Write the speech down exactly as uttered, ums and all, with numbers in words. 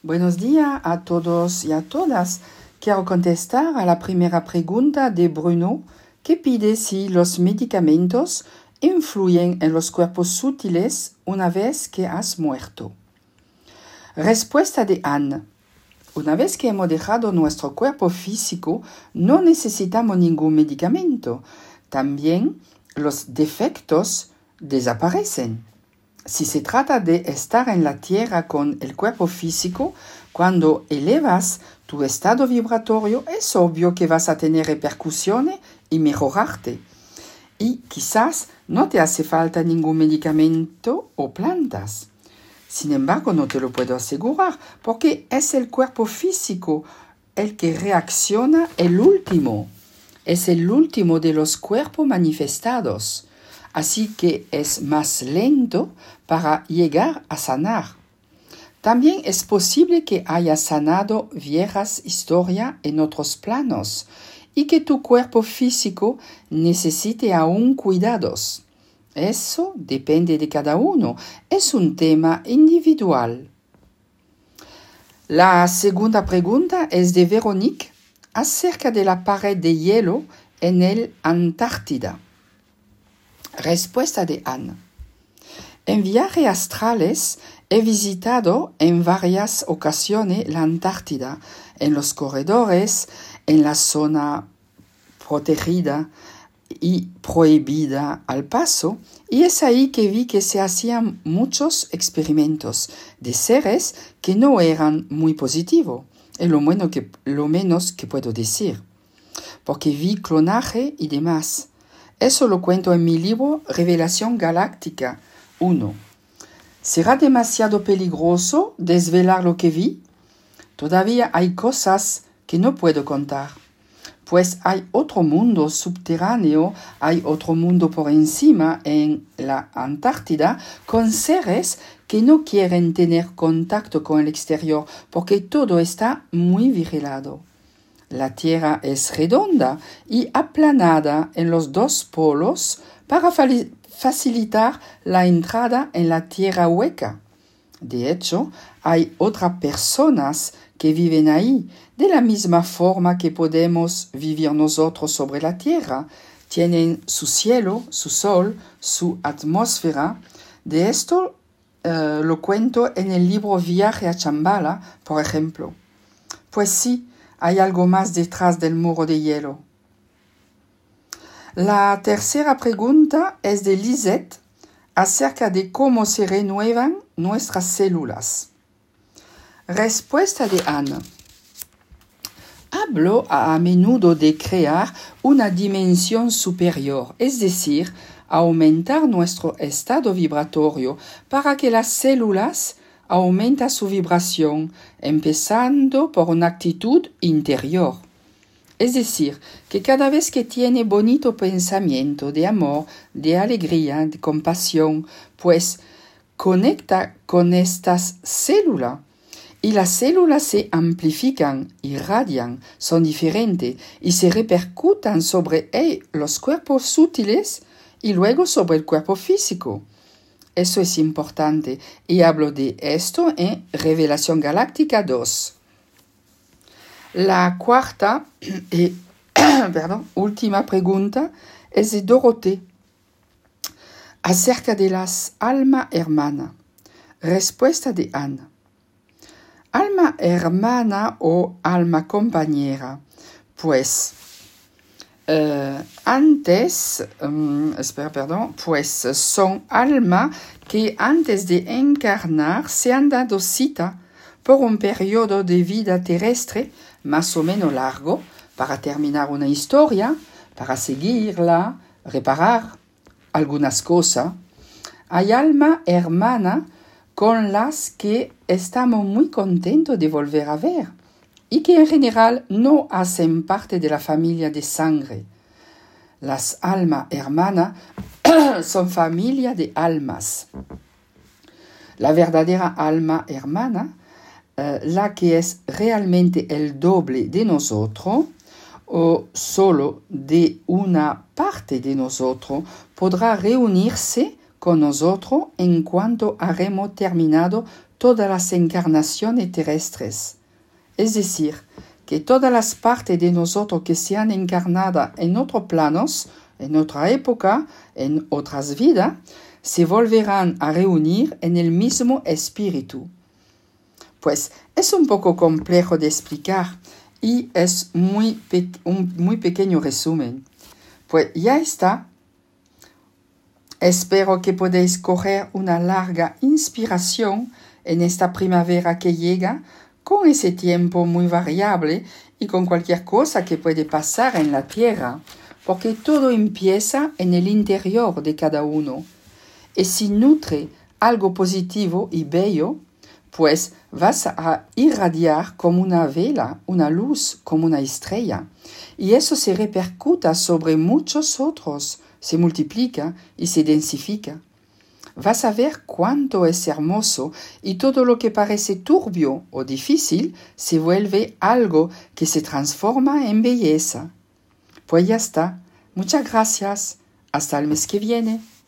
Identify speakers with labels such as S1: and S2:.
S1: Buenos días a todos y a todas. Quiero contestar a la primera pregunta de Bruno, que pide si los medicamentos influyen en los cuerpos sutiles una vez que has muerto. Respuesta de Anne. Una vez que hemos dejado nuestro cuerpo físico, no necesitamos ningún medicamento. También los defectos desaparecen. Si se trata de estar en la tierra con el cuerpo físico, cuando elevas tu estado vibratorio, es obvio que vas a tener repercusiones y mejorarte. Y quizás no te hace falta ningún medicamento o plantas. Sin embargo, no te lo puedo asegurar, porque es el cuerpo físico el que reacciona el último. Es el último de los cuerpos manifestados. Así que es más lento para llegar a sanar. También es posible que hayas sanado viejas historias en otros planos y que tu cuerpo físico necesite aún cuidados. Eso depende de cada uno. Es un tema individual. La segunda pregunta es de Veronique acerca de la pared de hielo en el Antártida. Respuesta de Anne. En viajes astrales he visitado en varias ocasiones la Antártida, en los corredores, en la zona protegida y prohibida al paso, y es ahí que vi que se hacían muchos experimentos de seres que no eran muy positivos, es lo, bueno que, lo menos que puedo decir, porque vi clonaje y demás. Eso lo cuento en mi libro Revelación Galáctica uno. ¿Será demasiado peligroso desvelar lo que vi? Todavía hay cosas que no puedo contar, pues hay otro mundo subterráneo, hay otro mundo por encima en la Antártida, con seres que no quieren tener contacto con el exterior, porque todo está muy vigilado. La Tierra es redonda y aplanada en los dos polos para facilitar la entrada en la Tierra hueca. De hecho, hay otras personas que viven ahí, de la misma forma que podemos vivir nosotros sobre la Tierra. Tienen su cielo, su sol, su atmósfera. De esto uh, lo cuento en el libro Viaje a Chambala, por ejemplo. Pues sí, hay algo más detrás del muro de hielo. La tercera pregunta es de Lisette acerca de cómo se renuevan nuestras células. Respuesta de Anne. Hablo a menudo de crear una dimensión superior, es decir, aumentar nuestro estado vibratorio para que las células aumenta su vibración, empezando por una actitud interior. Es decir, que cada vez que tiene bonito pensamiento de amor, de alegría, de compasión, pues conecta con estas células. Y las células se amplifican, irradian, son diferentes y se repercutan sobre hey, los cuerpos sutiles y luego sobre el cuerpo físico. Eso es importante y hablo de esto en Revelación Galáctica dos. La cuarta y perdón, última pregunta es de Dorothée acerca de las alma hermana. Respuesta de Anne. Alma hermana o alma compañera. Pues Uh, antes, um, espera, perdón, pues son almas que antes de encarnar se han dado cita por un periodo de vida terrestre más o menos largo para terminar una historia, para seguirla, reparar algunas cosas. Hay alma hermana con las que estamos muy contentos de volver a ver y que en general no hacen parte de la familia de sangre. Las almas hermanas son familia de almas. La verdadera alma hermana, eh, la que es realmente el doble de nosotros o solo de una parte de nosotros, podrá reunirse con nosotros en cuanto haremos terminado todas las encarnaciones terrestres. Es decir, que todas las partes de nosotros que se han encarnado en otros planos, en otra época, en otras vidas, se volverán a reunir en el mismo espíritu. Pues es un poco complejo de explicar y es muy pe- un muy pequeño resumen. Pues ya está. Espero que podáis coger una larga inspiración en esta primavera que llega, con ese tiempo muy variable y con cualquier cosa que puede pasar en la tierra, porque todo empieza en el interior de cada uno. Y si nutre algo positivo y bello, pues vas a irradiar como una vela, una luz, como una estrella. Y eso se repercuta sobre muchos otros, se multiplica y se densifica. Vas a ver cuánto es hermoso y todo lo que parece turbio o difícil se vuelve algo que se transforma en belleza. Pues ya está. Muchas gracias. Hasta el mes que viene.